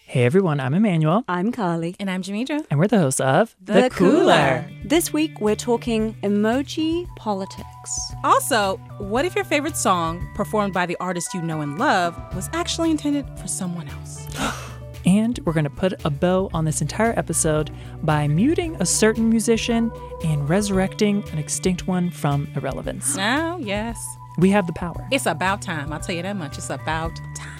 Hey everyone, I'm Emmanuel. I'm Carly. And I'm Jamidra. And we're the hosts of The Cooler. This week we're talking emoji politics. Also, what if your favorite song, performed by the artist you know and love, was actually intended for someone else? And we're going to put a bow on this entire episode by muting a certain musician and resurrecting an extinct one from irrelevance. Oh, yes. We have the power. It's about time. I'll tell you that much. It's about time.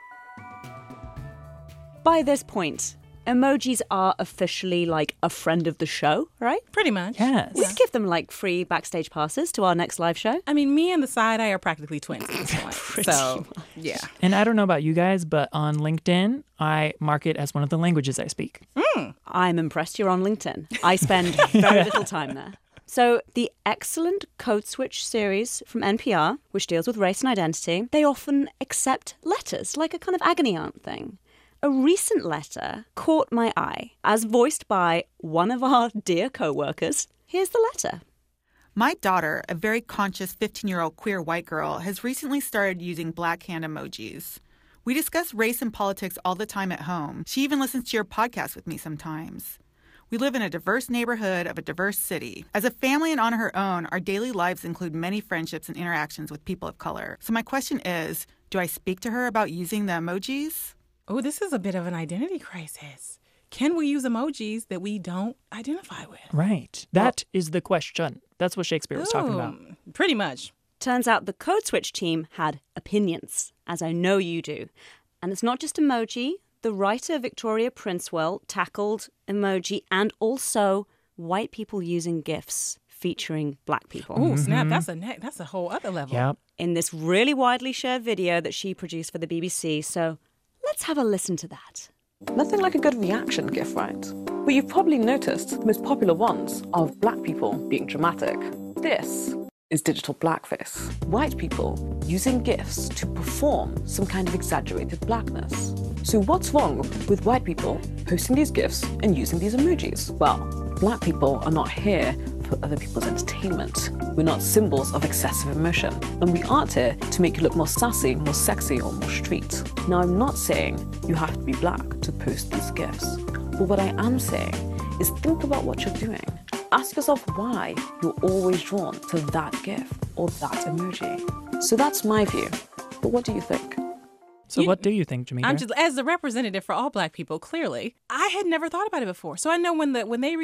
By this point, emojis are officially like a friend of the show, right? Pretty much. Yes. We could give them like free backstage passes to our next live show. I mean, me and the side-eye are practically twins at this point. So, yeah. And I don't know about you guys, but on LinkedIn, I mark it as one of the languages I speak. I'm impressed you're on LinkedIn. I spend very little time there. So the excellent Code Switch series from NPR, which deals with race and identity, they often accept letters, like a kind of agony aunt thing. A recent letter caught my eye, as voiced by one of our dear co-workers. Here's the letter. My daughter, a very conscious 15-year-old queer white girl, has recently started using black hand emojis. We discuss race and politics all the time at home. She even listens to your podcast with me sometimes. We live in a diverse neighborhood of a diverse city. As a family and on her own, our daily lives include many friendships and interactions with people of color. So my question is, do I speak to her about using the emojis? Oh, this is a bit of an identity crisis. Can we use emojis that we don't identify with? Right. That is the question. That's what Shakespeare was talking about. Pretty much. Turns out the Code Switch team had opinions, as I know you do. And it's not just emoji. The writer Victoria Princewell tackled emoji and also white people using GIFs featuring black people. Oh, snap. That's a whole other level. Yep. In this really widely shared video that she produced for the BBC. So let's have a listen to that. Nothing like a good reaction GIF, right? But you've probably noticed the most popular ones of black people being dramatic. This is digital blackface. White people using GIFs to perform some kind of exaggerated blackness. So what's wrong with white people posting these GIFs and using these emojis? Well, black people are not here for other people's entertainment. We're not symbols of excessive emotion. And we aren't here to make you look more sassy, more sexy, or more street. Now, I'm not saying you have to be black to post these GIFs. But what I am saying is think about what you're doing. Ask yourself why you're always drawn to that GIF or that emoji. So that's my view. But what do you think? So what do you think, Jamidra? I'm just, as the representative for all black people, clearly, I had never thought about it before. So I know when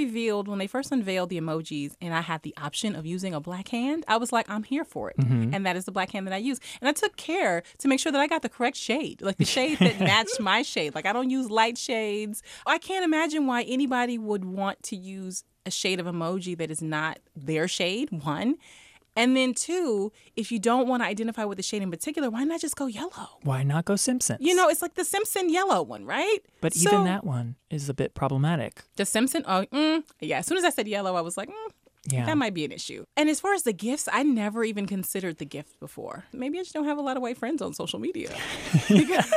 they first unveiled the emojis and I had the option of using a black hand, I was like, I'm here for it. And that is the black hand that I use. And I took care to make sure that I got the correct shade, like the shade that matched my shade. Like I don't use light shades. I can't imagine why anybody would want to use a shade of emoji that is not their shade, one. And then two, if you don't want to identify with the shade in particular, why not just go yellow? Why not go Simpsons? You know, it's like the Simpson yellow one, right? But even that one is a bit problematic. The Simpson, yeah. As soon as I said yellow, I was like, Yeah. that might be an issue. And as far as the gifts, I never even considered the gift before. Maybe I just don't have a lot of white friends on social media. because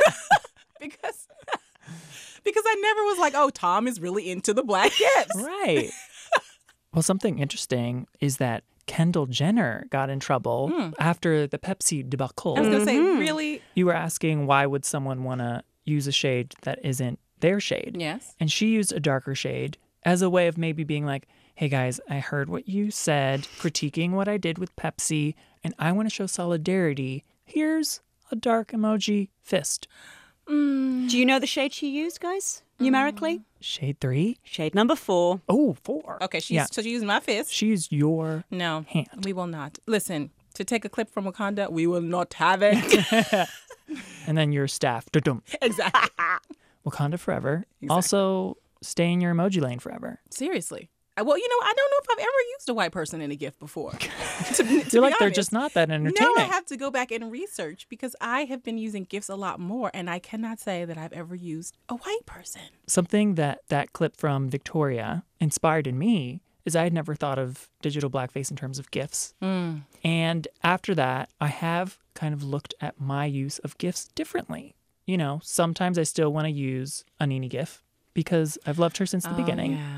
I never was like, oh, Tom is really into the black gifts. Right. Well, something interesting is that Kendall Jenner got in trouble after the Pepsi debacle. I was going to say, really? You were asking why would someone want to use a shade that isn't their shade? Yes. And she used a darker shade as a way of maybe being like, hey guys, I heard what you said, critiquing what I did with Pepsi, and I want to show solidarity. Here's a dark emoji fist. Do you know the shade she used, guys? Numerically? Shade 3? Shade number 4. Oh, 4. Okay, so she's using my fist. She used your No, hand. we will not. Listen, to take a clip from Wakanda, we will not have it. And then your staff. Dum. Exactly. Wakanda forever. Exactly. Also, stay in your emoji lane forever. Seriously. Well, you know, I don't know if I've ever used a white person in a gift before. to You're like, be they're honest. just not that entertaining. Now I have to go back and research because I have been using gifts a lot more, and I cannot say that I've ever used a white person. Something that clip from Victoria inspired in me is I had never thought of digital blackface in terms of GIFs. And after that, I have kind of looked at my use of GIFs differently. You know, sometimes I still want to use a Nene GIF because I've loved her since the beginning. Yeah.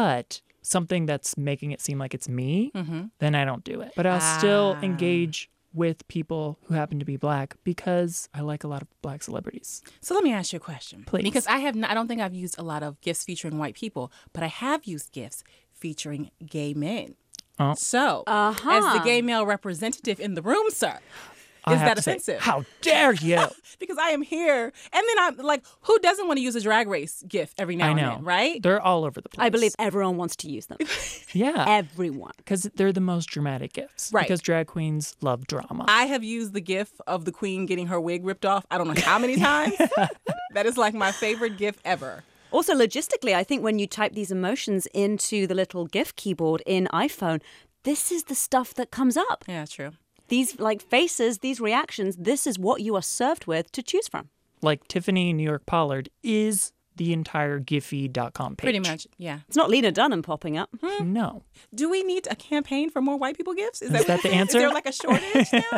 But something that's making it seem like it's me, then I don't do it. But I'll still engage with people who happen to be black because I like a lot of black celebrities. So let me ask you a question. Please. Because I don't think I've used a lot of gifts featuring white people, but I have used gifts featuring gay men. Oh. So, as the gay male representative in the room, sir, I is have that to say, offensive? how dare you? Because I am here. And then I'm like, who doesn't want to use a Drag Race gift every now I and know. then, right? They're all over the place. I believe everyone wants to use them. Yeah. Everyone. Because they're the most dramatic gifts. Right. Because drag queens love drama. I have used the gif of the queen getting her wig ripped off I don't know how many times. That is like my favorite gif ever. Also, logistically, I think when you type these emotions into the little GIF keyboard in iPhone, this is the stuff that comes up. Yeah, true. These like faces, these reactions, this is what you are served with to choose from. Like Tiffany New York Pollard is the entire Giphy.com page. Pretty much, yeah. It's not Lena Dunham popping up. No. Do we need a campaign for more white people gifts? Is that the answer? Is there like a shortage now?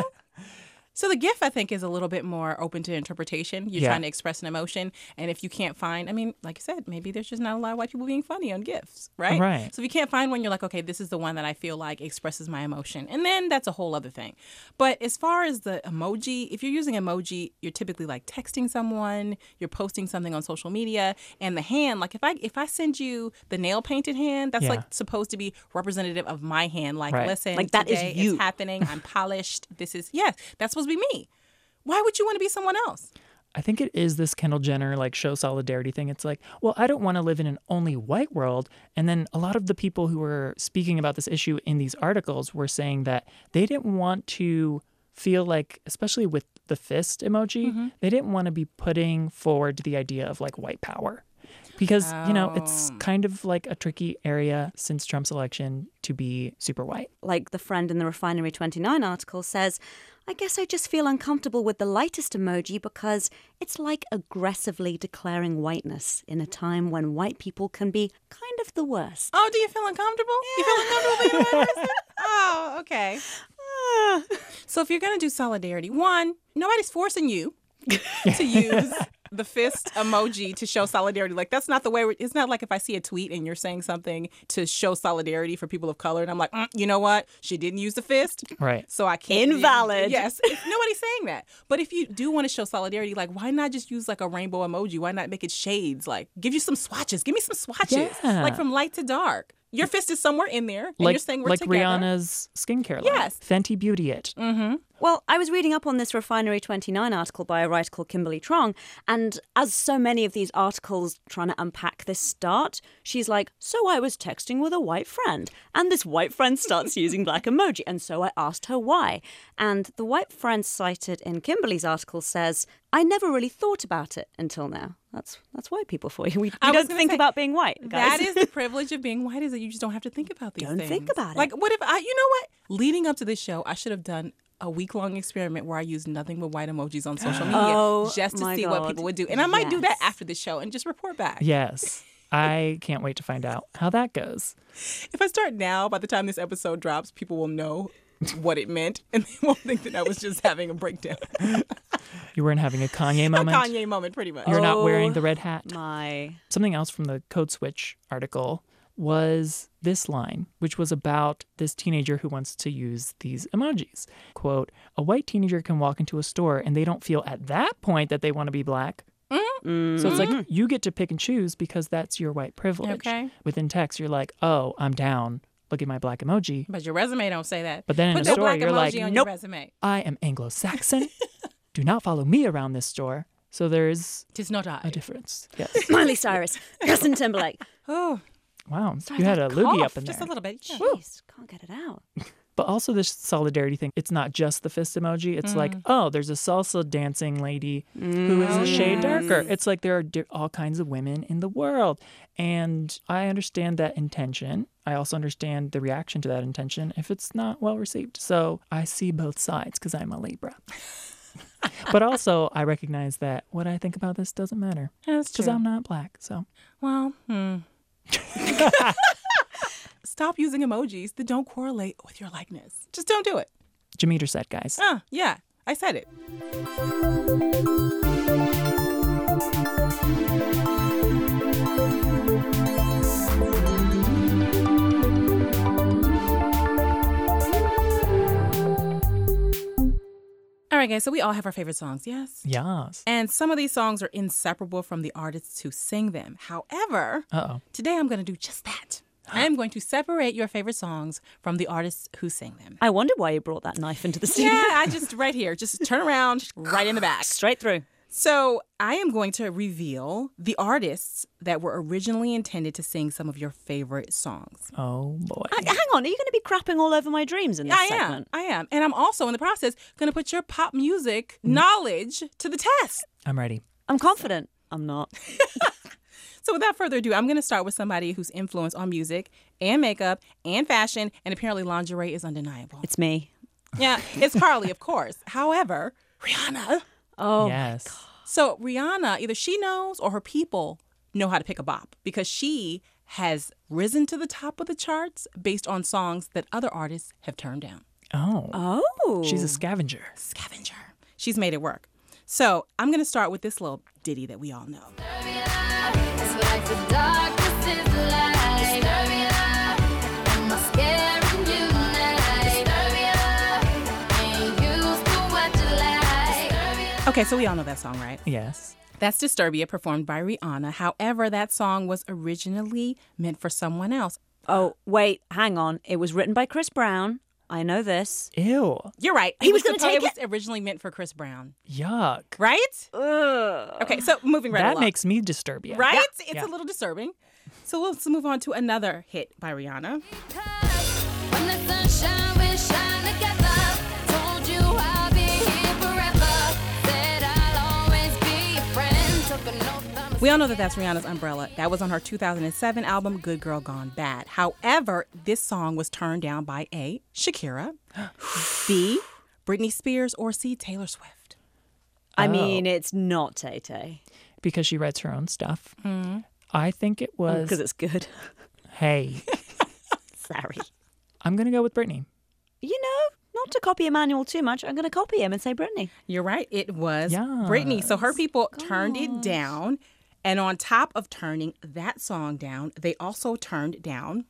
So the GIF, I think, is a little bit more open to interpretation. You're trying to express an emotion. And if you can't find, I mean, like you said, maybe there's just not a lot of white people being funny on GIFs, right? Right. So if you can't find one, you're like, okay, this is the one that I feel like expresses my emotion. And then that's a whole other thing. But as far as the emoji, if you're using emoji, you're typically like texting someone, you're posting something on social media. And the hand, like if I send you the nail painted hand, that's like supposed to be representative of my hand. Like, listen, like that today is you. It's happening. I'm polished. This is, that's supposed to be me. Why would you want to be someone else? I think it is this Kendall Jenner like show solidarity thing. It's like, well, I don't want to live in an only white world. And then a lot of the people who were speaking about this issue in these articles were saying that they didn't want to feel like, especially with the fist emoji, they didn't want to be putting forward the idea of like white power. Because, you know, it's kind of like a tricky area since Trump's election to be super white. Like the friend in the Refinery 29 article says, I guess I just feel uncomfortable with the lightest emoji because it's like aggressively declaring whiteness in a time when white people can be kind of the worst. Oh, do you feel uncomfortable? Yeah. You feel uncomfortable being a white person? Oh, okay. So if you're going to do solidarity, one, nobody's forcing you to use the fist emoji to show solidarity. Like, that's not the way. It's not like if I see a tweet and you're saying something to show solidarity for people of color, and I'm like, you know what? She didn't use the fist. Right. So I can't. Invalid. Yes. Nobody's saying that. But if you do want to show solidarity, like, why not just use like a rainbow emoji? Why not make it shades? Like, give you some swatches. Give me some swatches. Yeah. Like from light to dark. Your fist is somewhere in there, and Like, you're saying we're like together. Rihanna's skincare line. Yes. Fenty Beauty It. Well, I was reading up on this Refinery 29 article by a writer called Kimberly Trong, and as so many of these articles trying to unpack this start, she's like, so I was texting with a white friend, and this white friend starts using black emoji, and so I asked her why. And the white friend cited in Kimberly's article says, I never really thought about it until now. That's white people for you. We don't think about being white, guys. That is the privilege of being white, is that you just don't have to think about these things. Don't think about it. Like, what if you know what? Leading up to this show, I should have done a week-long experiment where I used nothing but white emojis on social media just to see what people would do. And I might do that after the show and just report back. Yes. I can't wait to find out how that goes. If I start now, by the time this episode drops, people will know what it meant, and they won't think that I was just having a breakdown. You weren't having a Kanye A moment? Kanye moment, pretty much. You're not wearing the red hat? My... Something else from the Code Switch article was this line, which was about this teenager who wants to use these emojis. Quote, a white teenager can walk into a store and they don't feel at that point that they want to be black. So it's like you get to pick and choose because that's your white privilege. Okay. Within text, you're like, oh, I'm down. Look at my black emoji. But your resume don't say that. But then in Put a that store, black you're emoji like, on nope, your resume. I am Anglo-Saxon. Do not follow me around this store. So there's Tis not I. a difference. Yes. Miley Cyrus, Justin Timberlake. Oh, Wow. Sorry, You had a that loogie cough, up in just there. a little bit. Yeah. Jeez, can't get it out. But also this solidarity thing, it's not just the fist emoji. It's like, oh, there's a salsa dancing lady who is a shade darker. It's like there are all kinds of women in the world. And I understand that intention. I also understand the reaction to that intention if it's not well received. So I see both sides because I'm a Libra. But also I recognize that what I think about this doesn't matter That's because true. I'm not black. So Well, stop using emojis that don't correlate with your likeness. Just don't do it. Jameter said, guys. Yeah, I said it. right, guys, so we all have our favorite songs, yes? Yes. And some of these songs are inseparable from the artists who sing them. However, today I'm going to do just that. I am going to separate your favorite songs from the artists who sing them. I wonder why you brought that knife into the studio. Yeah, I just, right here, just turn around, right in the back. Straight through. So I am going to reveal the artists that were originally intended to sing some of your favorite songs. Oh, boy. Hang on, are you going to be crapping all over my dreams in this segment? I am. And I'm also, in the process, going to put your pop music knowledge to the test. I'm ready. I'm confident. I'm not. So without further ado, I'm going to start with somebody whose influence on music and makeup and fashion and apparently lingerie is undeniable. It's me. Yeah, it's Carly, of course. However, Rihanna. Oh, Yes. So Rihanna, either she knows or her people know how to pick a bop because she has risen to the top of the charts based on songs that other artists have turned down. Oh. Oh. She's a scavenger. Scavenger. She's made it work. So I'm going to start with this little ditty that we all know. Okay, so we all know that song, right? Yes. That's Disturbia, performed by Rihanna. However, that song was originally meant for someone else. Oh, wait, hang on. It was written by Chris Brown. I know this. Ew. You're right. He was gonna take it. was originally meant for Chris Brown, Yuck. right? Ugh. Okay, so moving right That along. makes me Disturbia. Right? Yeah. It's Yeah. a little disturbing. So let's move on to another hit by Rihanna. When the sunshine will shine together, told you I'll be here forever, said I'll always be your friend, took an oath on We all know that that's Rihanna's Umbrella. That was on her 2007 album, Good Girl Gone Bad. However, this song was turned down by A, Shakira, B, Britney Spears, or C, Taylor Swift. I mean, it's not Tay-Tay. Because she writes her own stuff. I think it was. Because it's good. Hey, Sorry. I'm going to go with Britney. You know, not to copy Emmanuel too much, I'm going to copy him and say Britney. You're right. It was Yes. Britney. So her people turned it down. And on top of turning that song down, they also turned down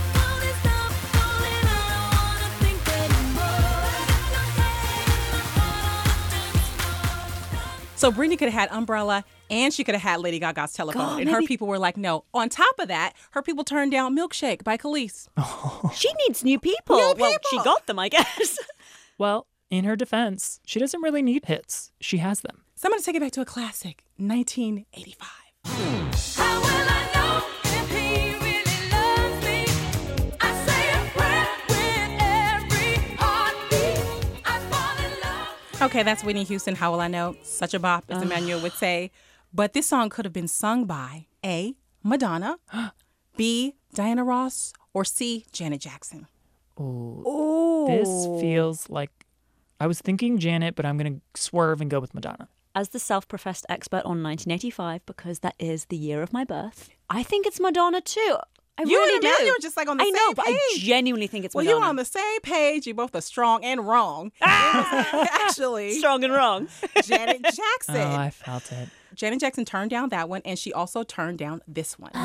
So Britney could have had Umbrella and she could have had Lady Gaga's Telephone. God, and her maybe- people were like, no. On top of that, her people turned down Milkshake by Khalees. She needs new people. New Well, she people. got them, I guess. Well, in her defense, she doesn't really need hits. She has them. So I'm going to take it back to a classic, 1985. How will I know if he really loves me? I say a prayer with every heartbeat. I fall in love. Okay, that's Whitney Houston, How Will I Know? Such a bop, as Emmanuel would say. But this song could have been sung by A, Madonna, B, Diana Ross, or C, Janet Jackson. Oh. This feels like I was thinking Janet, but I'm going to swerve and go with Madonna. As the self-professed expert on 1985, because that is the year of my birth, I think it's Madonna too. I You really and do. Emmanuel are just like on the I same know, but I page. genuinely think it's Well, Madonna. you're on the same page. You both are strong and wrong. It was actually Strong and wrong. Janet Jackson. Oh, I felt it. Janet Jackson turned down that one, and she also turned down this one.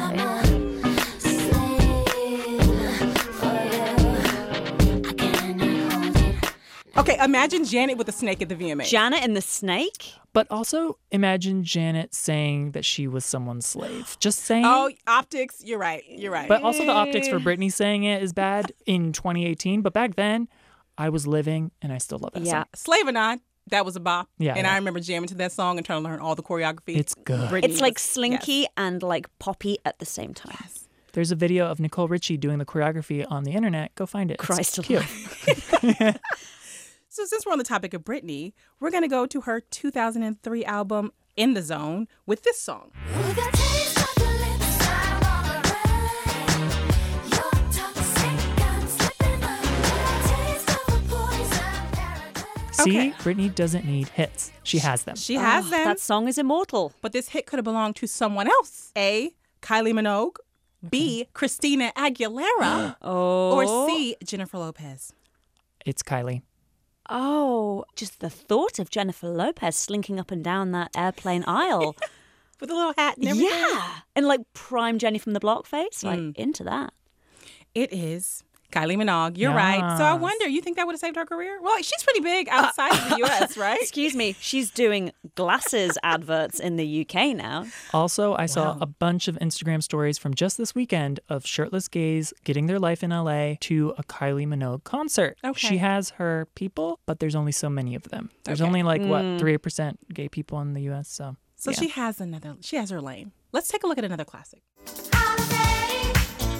Okay, imagine Janet with a snake at the VMA. Janet and the Snake? But also imagine Janet saying that she was someone's slave. Just saying. Oh, optics. You're right. You're right. But also the optics for Britney saying it is bad in 2018. But back then, I was living and I still love that Yeah. song. Slave or Not, that was a bop. Yeah, And yeah. I remember jamming to that song and trying to learn all the choreography. It's good. Britney It's like was- slinky yes. and like poppy at the same time. There's a video of Nicole Richie doing the choreography on the internet. Go find it. It's Christ cute. alive. So since we're on the topic of Britney, we're going to go to her 2003 album, In the Zone, with this song. With a taste of your lips, I wanna ride. Your toxic, I'm slipping under. A taste of a poison paradise. See, Okay. Britney doesn't need hits. She has them. She has them, That song is immortal. but this hit could have belonged to someone else. A, Kylie Minogue. B, Christina Aguilera. Oh. Or C, Jennifer Lopez. It's Kylie. Oh, just the thought of Jennifer Lopez slinking up and down that airplane aisle. With a little hat and everything. Yeah. And like prime Jenny from the Block face. Like, into that. It is Kylie Minogue. You're right. So I Yes. wonder, you think that would have saved her career? Well, she's pretty big outside of the U.S., right? Excuse me, she's doing glasses adverts in the UK now. Also, I saw a bunch of Instagram stories from just this weekend of shirtless gays getting their life in LA to a Kylie Minogue concert. Okay. She has her people, but there's only so many of them. There's only like, what, 3% gay people in the US. So yeah. she has her lane. Let's take a look at another classic. Holiday.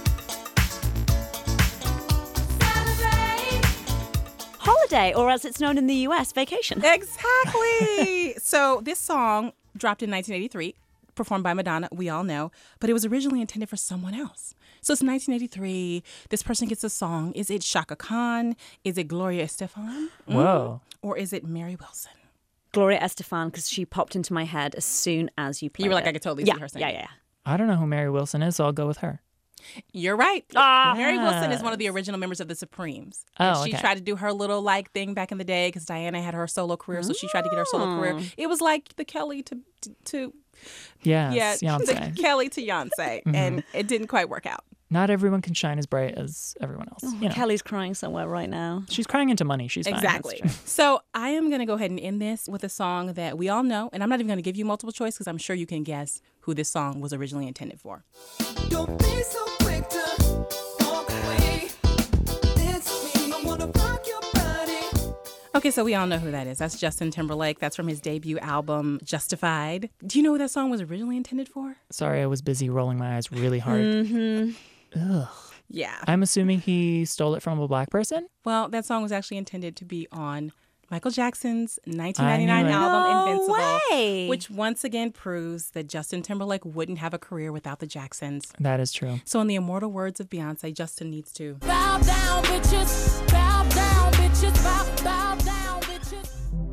Celebrate. Holiday, or as it's known in the US, vacation. Exactly. So this song dropped in 1983, performed by Madonna, we all know, but it was originally intended for someone else. So it's 1983. This person gets a song. Is it Shaka Khan? Is it Gloria Estefan? Whoa. Or is it Mary Wilson? Gloria Estefan, because she popped into my head as soon as you played You were like, it. I could totally yeah, see her singing. Yeah. I don't know who Mary Wilson is, so I'll go with her. You're right. Mary Wilson is one of the Yes. original members of the Supremes. Oh, And she okay. tried to do her little like thing back in the day because Diana had her solo career, so she tried to get her solo career. It was like the Kelly to Yes, the Beyonce. Kelly to Beyonce, and it didn't quite work out. Not everyone can shine as bright as everyone else. You know, Kelly's crying somewhere right now. she's crying into money. She's fine. That's Exactly. true. So I am going to go ahead and end this with a song that we all know, and I'm not even going to give you multiple choice because I'm sure you can guess who this song was originally intended for. Don't be so quick to walk away. Dance with me. I wanna rock your body. Okay, so we all know who that is. That's Justin Timberlake. That's from his debut album, Justified. Do you know who that song was originally intended for? Sorry, I was busy rolling my eyes really hard. Ugh. Yeah. I'm assuming he stole it from a black person? Well, that song was actually intended to be on Michael Jackson's 1999 I knew it. album, No Invincible, way. which once again proves that Justin Timberlake wouldn't have a career without the Jacksons. That is true. So in the immortal words of Beyonce, Justin needs to. Bow down, bitches. Bow down, bitches. Bow down, bitches.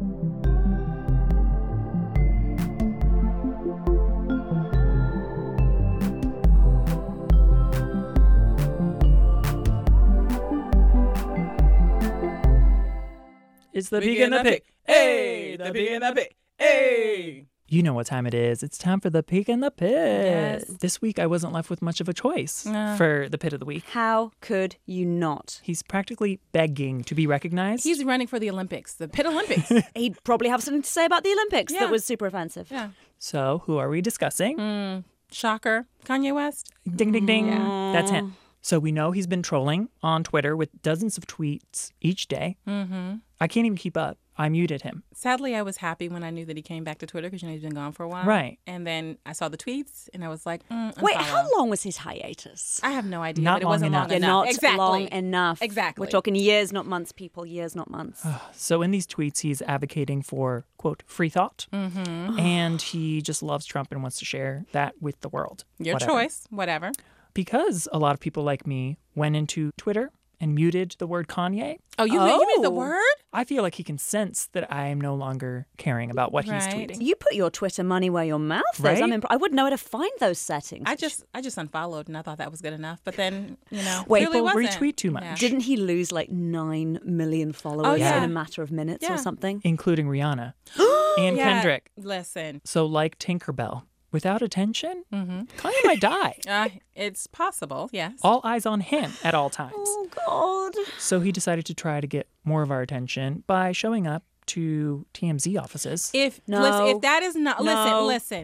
It's the pig and the pig. Hey, the pig and the pig. Hey. You know what time it is. It's time for the pig and the pit. Yes. This week, I wasn't left with much of a choice Nah. for the pit of the week. How could you not? He's practically begging to be recognized. He's running for the Olympics, the Pit Olympics. He'd probably have something to say about the Olympics Yeah. that was super offensive. Yeah. So, who are we discussing? Shocker. Kanye West. Ding, ding, ding. That's him. So we know he's been trolling on Twitter with dozens of tweets each day. Mm-hmm. I can't even keep up. I muted him. Sadly, I was happy when I knew that he came back to Twitter because, he's been gone for a while. Right. And then I saw the tweets and I was like, Wait, unfollow. how long was his hiatus? I have no idea. Not but it long wasn't enough. long Yeah, enough. not Exactly. long enough. Exactly. We're talking years, not months, people. Years, not months. So in these tweets, he's advocating for, quote, free thought. Mm-hmm. And he just loves Trump and wants to share that with the world. Your Whatever. choice. Whatever. Because a lot of people like me went into Twitter and muted the word Kanye, Oh, you made the Oh. word? I feel like he can sense that I am no longer caring about what he's Right. tweeting. You put your Twitter money where your mouth is. Right? I wouldn't know where to find those settings. I just unfollowed and I thought that was good enough. But then, Wait, clearly people wasn't. retweet too much. Yeah. Didn't he lose like 9 million followers Oh, yeah. in a matter of minutes Yeah. or something? Including Rihanna and Yeah. Kendrick. Listen, So like Tinkerbell, without attention, Kanye might die. it's possible, yes. All eyes on him at all times. Oh, God. So he decided to try to get more of our attention by showing up to TMZ offices. If No. listen, if that is not No.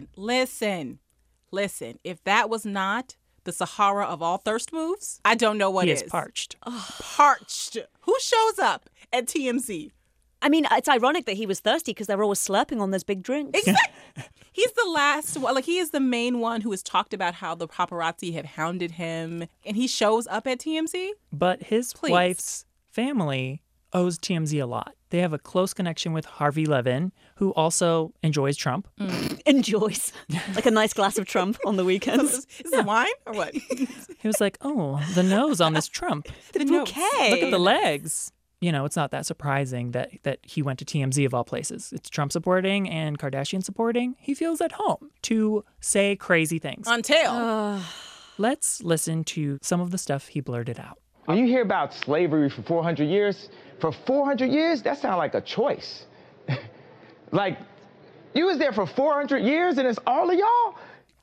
listen, if that was not the Sahara of all thirst moves, I don't know what he is. is parched. Parched. Who shows up at TMZ? I mean, it's ironic that he was thirsty because they were always slurping on those big drinks. Exactly. He's the last one. Like, he is the main one who has talked about how the paparazzi have hounded him, and he shows up at TMZ. But his Please. wife's family owes TMZ a lot. They have a close connection with Harvey Levin, who also enjoys Trump. Enjoys. Like a nice glass of Trump on the weekends. Is it wine or what? He was like, oh, the nose on this Trump. The bouquet. Look at the legs. You know, it's not that surprising that he went to TMZ of all places. It's Trump supporting and Kardashian supporting. He feels at home to say crazy things. Until. Let's listen to some of the stuff he blurted out. When you hear about slavery for 400 years, that sounds like a choice. Like, you was there for 400 years and it's all of y'all?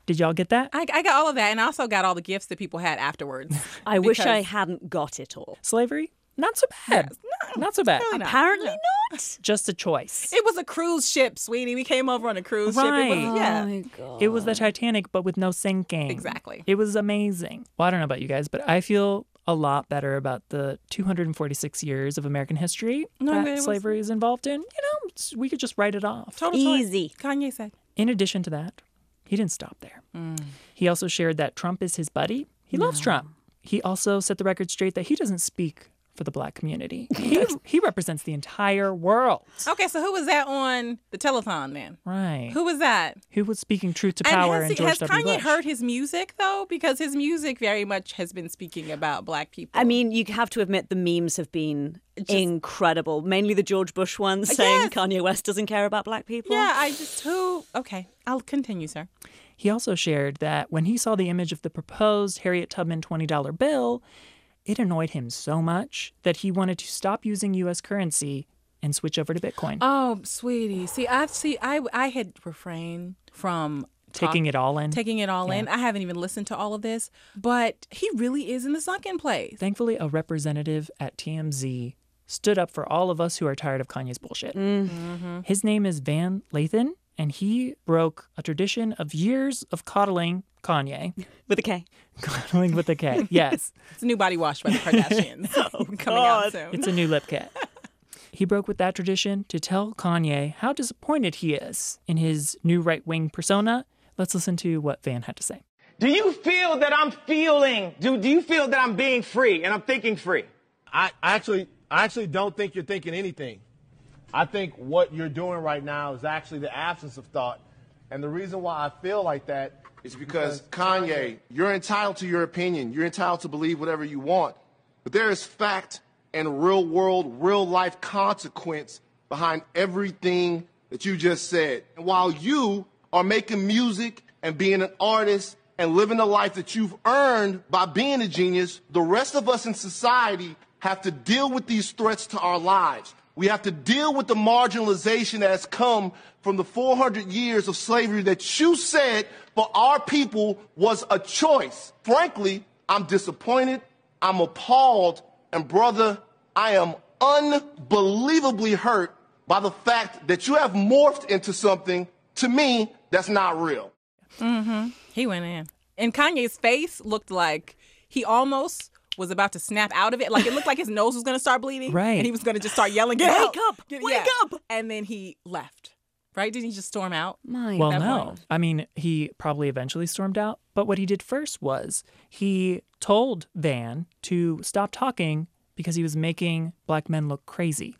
Did y'all get that? I got all of that, and I also got all the gifts that people had afterwards. I wish I Because- hadn't got it all. Slavery? Not so bad. Not so bad. really not. Apparently not. Just a choice. It was a cruise ship, sweetie. We came over on a cruise ship. It Right. was, yeah. Oh my God. It was the Titanic, but with no sinking. Exactly. It was amazing. Well, I don't know about you guys, but I feel a lot better about the 246 years of American history No, that it was- slavery is involved in. We could just write it off. Total choice. Easy. Kanye said. In addition to that, he didn't stop there. He also shared that Trump is his buddy. He loves Trump. He also set the record straight that he doesn't speak for the black community. He represents the entire world. Okay, so who was that on the telethon then? Right. Who was that? Who was speaking truth to power and in George has W. Kanye Bush? heard his music though? Because his music very much has been speaking about black people. I mean, you have to admit the memes have been incredible. Mainly the George Bush ones saying Yes. Kanye West doesn't care about black people. yeah, okay, I'll continue, sir. He also shared that when he saw the image of the proposed Harriet Tubman $20 bill, it annoyed him so much that he wanted to stop using U.S. currency and switch over to Bitcoin. Oh, sweetie. I had refrained from Taking it all in. Taking it all in. I haven't even listened to all of this, but he really is in the sunken place. Thankfully, a representative at TMZ stood up for all of us who are tired of Kanye's bullshit. His name is Van Lathan, and he broke a tradition of years of coddling Kanye. With a K. Coddling with a K, yes. It's a new body wash by the Kardashians. Coming out soon. It's a new lip kit. He broke with that tradition to tell Kanye how disappointed he is in his new right-wing persona. Let's listen to what Van had to say. Do you feel that I'm do you feel that I'm being free and I'm thinking free? I actually don't think you're thinking anything. I think what you're doing right now is actually the absence of thought. And the reason why I feel like that It's because, Kanye, you're entitled to your opinion. You're entitled to believe whatever you want. But there is fact and real world, real life consequence behind everything that you just said. And while you are making music and being an artist and living the life that you've earned by being a genius, the rest of us in society have to deal with these threats to our lives. We have to deal with the marginalization that has come from the 400 years of slavery that you said for our people was a choice. Frankly, I'm disappointed, I'm appalled, and brother, I am unbelievably hurt by the fact that you have morphed into something, to me, that's not real. He went in. And Kanye's face looked like he almost was about to snap out of it. Like it looked like his nose was going to start bleeding. Right. And he was going to just start yelling, "Get Wake out! up! Wake up!" And then he left. Right? Didn't he just storm out? My Well, that no. point. I mean, he probably eventually stormed out. But what he did first was he told Van to stop talking because he was making black men look crazy.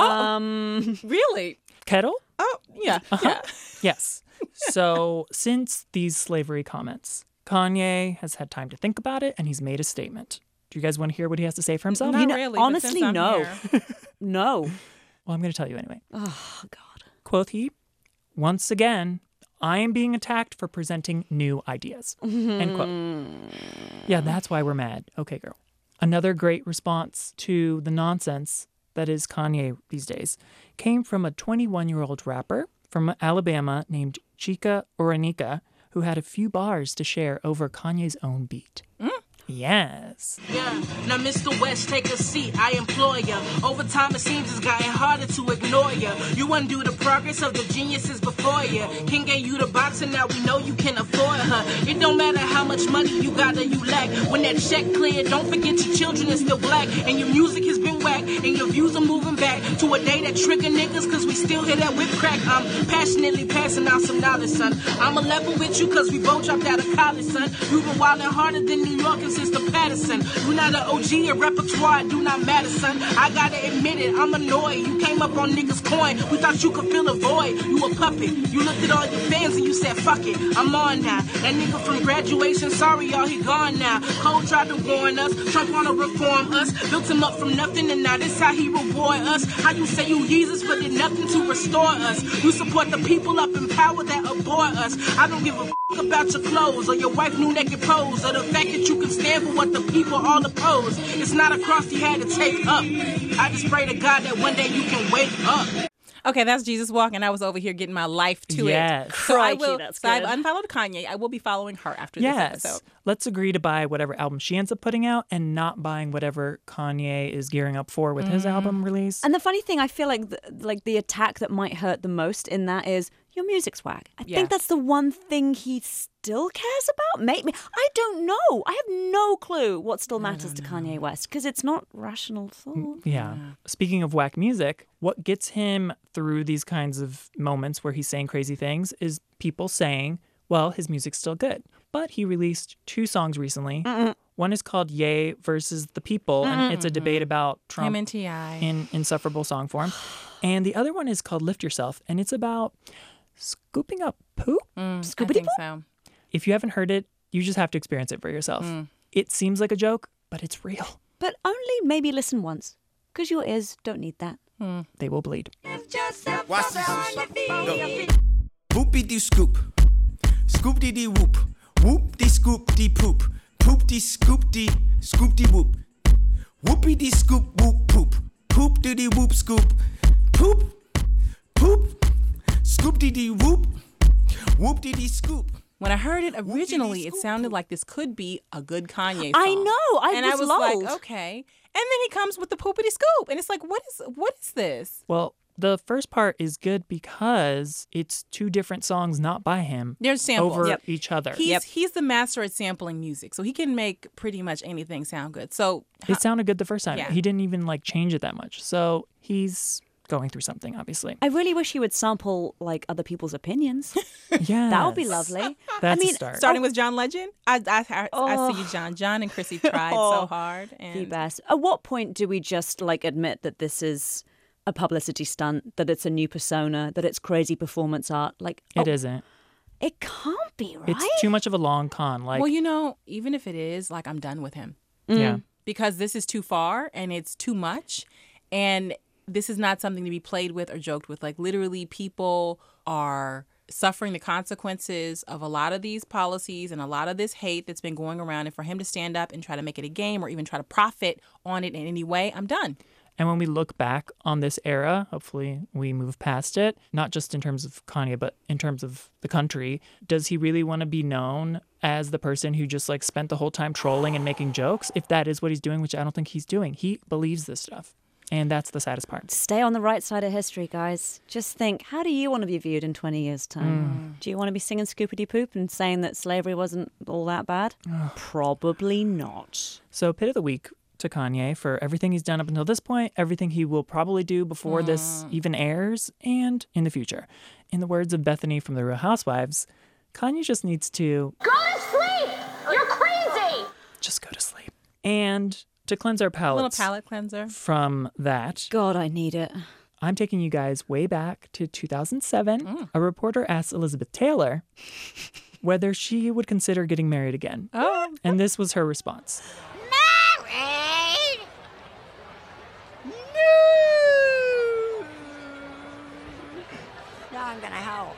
Really? Kettle? Oh, yeah. Yeah. Yes. So since these slavery comments, Kanye has had time to think about it and he's made a statement. Do you guys want to hear what he has to say for himself? Not You know, really. but honestly, since I'm no. here- No. Well, I'm going to tell you anyway. Oh, God. Quote he, once again, I am being attacked for presenting new ideas. End quote. Yeah, that's why we're mad. Okay, girl. Another great response to the nonsense that is Kanye these days came from a 21-year-old rapper from Alabama named Chika Oranika, who had a few bars to share over Kanye's own beat. Yes. Yeah, now Mr. West, take a seat, I implore ya. Over time it seems it's gotten harder to ignore ya. You undo the progress of the geniuses before ya. King gave you the box and now we know you can afford her. It don't matter how much money you got or you lack. When that check cleared, don't forget your children is still black. And your music has been whacked and your views are moving back to a day that trigger niggas cause we still hear that whip crack. I'm passionately passing out some knowledge, son. I'ma level with you cause we both dropped out of college, son. You've been wildin' harder than New York and since the Patterson. You not an OG, your repertoire do not matter, son. I gotta admit it, I'm annoyed. You came up on niggas' coin. We thought you could fill a void. You a puppet. You looked at all your fans and you said, fuck it, I'm on now. That nigga from graduation, sorry y'all, he gone now. Cole tried to warn us. Trump wanna reform us. Built him up from nothing and now this how he reward us. How you say you Jesus but did nothing to restore us. You support the people up in power that abhor us. I don't give a f*** about your clothes or your wife new naked pose or the fact that you can stand for what the people all oppose. It's not a cross you had to take up. I just pray to God that one day you can wake up. Okay, that's Jesus Walk, and I was over here getting my life to Yes. it. So I Crikey, will. that's so I've good. unfollowed Kanye. I will be following her after this Yes. episode. Let's agree to buy whatever album she ends up putting out and not buying whatever Kanye is gearing up for with his album release. And the funny thing, I feel like the attack that might hurt the most in that is your music's whack. I Yeah. think that's the one thing he still cares about. Maybe I don't know. I have no clue what still matters to Kanye West because it's not rational thought. Yeah. Speaking of whack music, what gets him through these kinds of moments where he's saying crazy things is people saying, well, his music's still good. But he released 2 songs recently. One is called Ye versus the People, and it's a debate about Trump Him and T.I. in insufferable song form. And the other one is called Lift Yourself, and it's about scooping up poop. I think so. If you haven't heard it, you just have to experience it for yourself. It seems like a joke, but it's real. But only maybe listen once because your ears don't need that. They will bleed. Watch this. Go. Whoopie dee scoop. Scoop dee dee whoop. Whoop dee scoop dee poop. Poop dee scoop dee whoop. Whoopie dee scoop whoop poop. Poop dee dee whoop scoop. Poop. Poop. Scoop dee dee whoop. Whoop dee dee scoop. When I heard it originally, it sounded like this could be a good Kanye song. I know. and I was lulled. like, okay. And then he comes with the poopity scoop, and it's like, what is this? Well, the first part is good because it's 2 different songs not by him There's samples over each other. He's the master at sampling music, so he can make pretty much anything sound good. So It sounded good the first time. Yeah. He didn't even change it that much. So he's going through something, obviously. I really wish he would sample like other people's opinions. Yeah, That would be lovely. That's I mean, a start. starting with John Legend, I see you, John. John and Chrissy tried so hard. The And best. At what point do we just admit that this is a publicity stunt, that it's a new persona, that it's crazy performance art? It isn't. It can't be, right? It's too much of a long con. well, even if it is, I'm done with him. Yeah. Because this is too far and it's too much. And this is not something to be played with or joked with. Literally, people are suffering the consequences of a lot of these policies and a lot of this hate that's been going around. And for him to stand up and try to make it a game or even try to profit on it in any way, I'm done. And when we look back on this era, hopefully we move past it, not just in terms of Kanye, but in terms of the country. Does he really want to be known as the person who just spent the whole time trolling and making jokes? If that is what he's doing, which I don't think he's doing. He believes this stuff. And that's the saddest part. Stay on the right side of history, guys. Just think, how do you want to be viewed in 20 years' time? Do you want to be singing Scoopity Poop and saying that slavery wasn't all that bad? Probably not. So, Pit of the Week to Kanye for everything he's done up until this point, everything he will probably do before this even airs, and in the future. In the words of Bethany from The Real Housewives, Kanye just needs to Go to sleep! You're crazy! just go to sleep. And to cleanse our A little palates palate cleanser. from that, God, I need it. I'm taking you guys way back to 2007. A reporter asked Elizabeth Taylor whether she would consider getting married again. Oh. And this was her response. Married? Now I'm going to howl.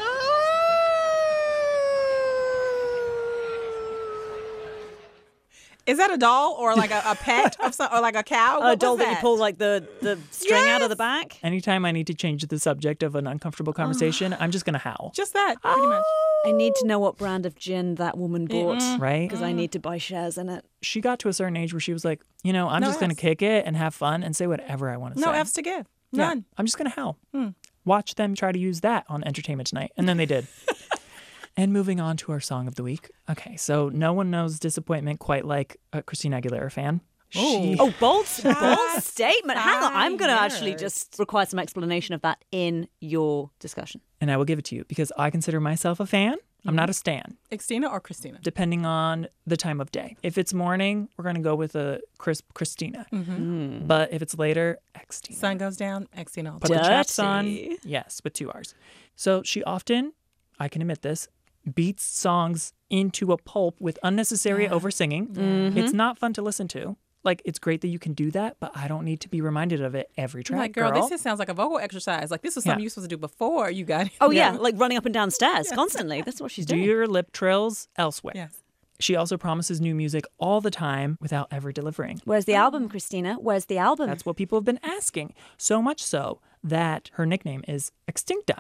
Is that a doll or a pet of some, or a cow? What A doll was that you pull the string out of the back? Anytime I need to change the subject of an uncomfortable conversation, I'm just going to howl. Just that, pretty much. I need to know what brand of gin that woman bought. Right? Because I need to buy shares in it. She got to a certain age where she was like, I'm No just going to Fs. kick it and have fun and say whatever I want to No say. F's to give. Yeah, None. I'm just going to howl. Watch them try to use that on Entertainment Tonight. And then they did. And moving on to our song of the week. Okay, so no one knows disappointment quite like a Christina Aguilera fan. She, Bold statement. Hang on. I'm going to actually just require some explanation of that in your discussion. and I will give it to you because I consider myself a fan. I'm not a stan. Xtina or Christina? Depending on the time of day. If it's morning, we're going to go with a crisp Christina. But if it's later, Xtina. Sun goes down, Xtina all Put day. the chaps on. Yes, with 2 R's. So she often, I can admit this, beats songs into a pulp with unnecessary over-singing. It's not fun to listen to. Like, it's great that you can do that, but I don't need to be reminded of it every track, Like, girl, this just sounds like a vocal exercise. Like, this was something you were supposed to do before you got Oh, yeah, like running up and down stairs constantly. That's what she's Do doing. your lip trills elsewhere. Yes. She also promises new music all the time without ever delivering. Where's the album, Christina? Where's the album? That's what people have been asking. So much so that her nickname is Extincta.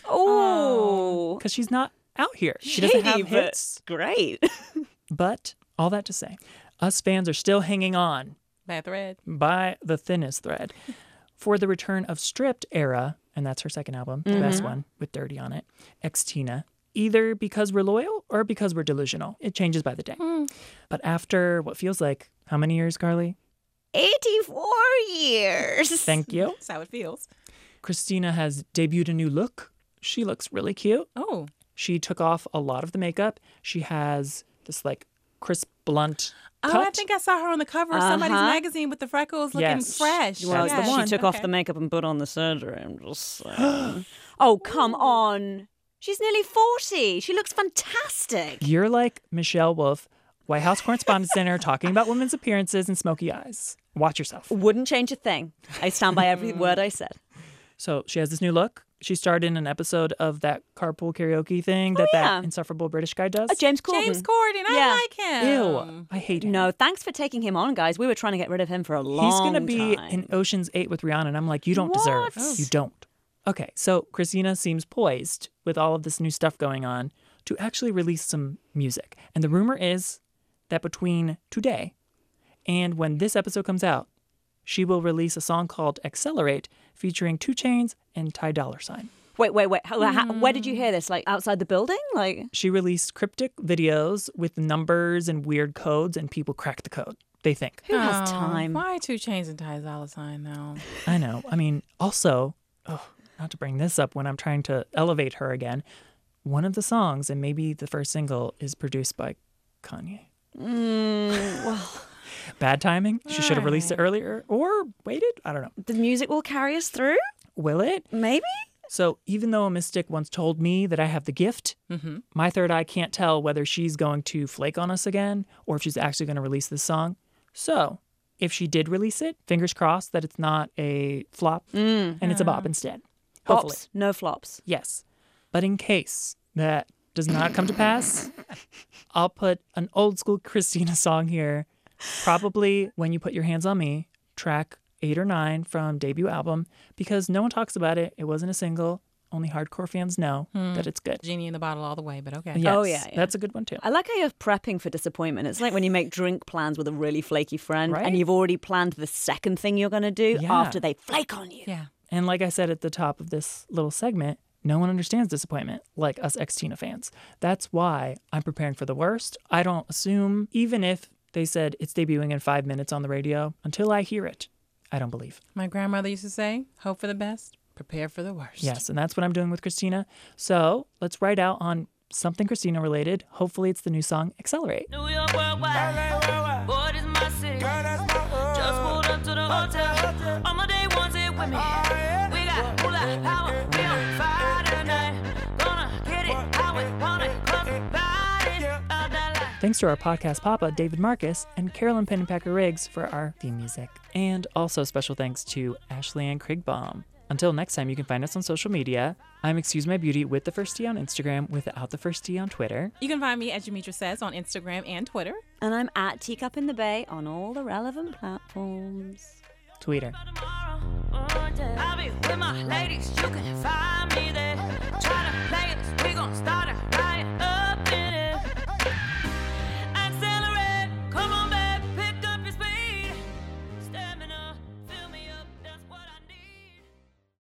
Oh. Because she's not out here. She doesn't have Shady, but hits. Great. But all that to say, us fans are still hanging on Bad thread. by the thinnest thread for the return of Stripped era, and that's her second album, the best one, with Dirty on it, Xtina, either because we're loyal or because we're delusional. It changes by the day. But after what feels like, how many years, Carly? 84 years. Thank you. That's how it feels. Christina has debuted a new look. She looks really cute. Oh. She took off a lot of the makeup. She has this like crisp, blunt cut. Oh, I think I saw her on the cover of somebody's magazine with the freckles looking Yes. fresh. Well, That's the one. she took off the makeup and put on the surgery. I'm just saying. Oh, come on. She's nearly 40. She looks fantastic. You're like Michelle Wolf, White House Correspondents' Dinner, talking about women's appearances and smoky eyes. Watch yourself. Wouldn't change a thing. I stand by every word I said. So she has this new look. She starred in an episode of that carpool karaoke thing that yeah. that insufferable British guy does. James Corden. James Corden. I Yeah. like him. Ew, I hate him. No, thanks for taking him on, guys. We were trying to get rid of him for a long He's going to be time. in Ocean's 8 with Rihanna, and I'm like, you don't deserve. What? You don't. Okay, so Christina seems poised with all of this new stuff going on to actually release some music. And the rumor is that between today and when this episode comes out, she will release a song called Accelerate featuring 2 Chainz and Ty Dolla $ign. Wait. Where did you hear this? Like outside the building? Like She released cryptic videos with numbers and weird codes, and people crack the code, they think. who has time? Why 2 Chainz and Ty Dolla $ign though? I know. I mean, also, not to bring this up when I'm trying to elevate her again, one of the songs, and maybe the first single, is produced by Kanye. Well, Bad timing. She should have released it earlier or waited. I don't know. the music will carry us through? Will it? Maybe? So even though a mystic once told me that I have the gift, my third eye can't tell whether she's going to flake on us again or if she's actually going to release this song. So if she did release it, fingers crossed that it's not a flop and it's a bop instead. Hopefully. Pops, no flops. Yes. But in case that does not come to pass, I'll put an old school Christina song here. Probably When You Put Your Hands on Me, track 8 or 9 from debut album, because no one talks about it. It wasn't a single. Only hardcore fans know that it's good. Genie in the bottle all the way, but okay. Yes, Oh, yeah. That's a good one too. I like how you're prepping for disappointment. It's like when you make drink plans with a really flaky friend Right? and you've already planned the second thing you're going to do Yeah. after they flake on you. Yeah. And like I said at the top of this little segment, no one understands disappointment like us Xtina fans. That's why I'm preparing for the worst. I don't assume, even if they said it's debuting in 5 minutes on the radio, until I hear it, I don't believe. My grandmother used to say, hope for the best, prepare for the worst. Yes, and that's what I'm doing with Christina. So let's write out on something Christina related. Hopefully it's the new song Accelerate. New York worldwide. Boy, this my city. Just pulled up to the hotel. All my day ones here with me. We got moolah power. We on fire tonight. Gonna get it how we want it. Cause we ride it out that life. Thanks to our podcast papa, David Marcus, and Carolyn Pennypacker Riggs for our theme music. And also special thanks to Ashley Ann Krigbaum. Until next time, you can find us on social media. I'm Excuse My Beauty with the first T on Instagram, without the first T on Twitter. You can find me at Jamitra Says on Instagram and Twitter. And I'm at Teacup in the Bay on all the relevant platforms. Tweeter. I'll be with my ladies. You can find me there.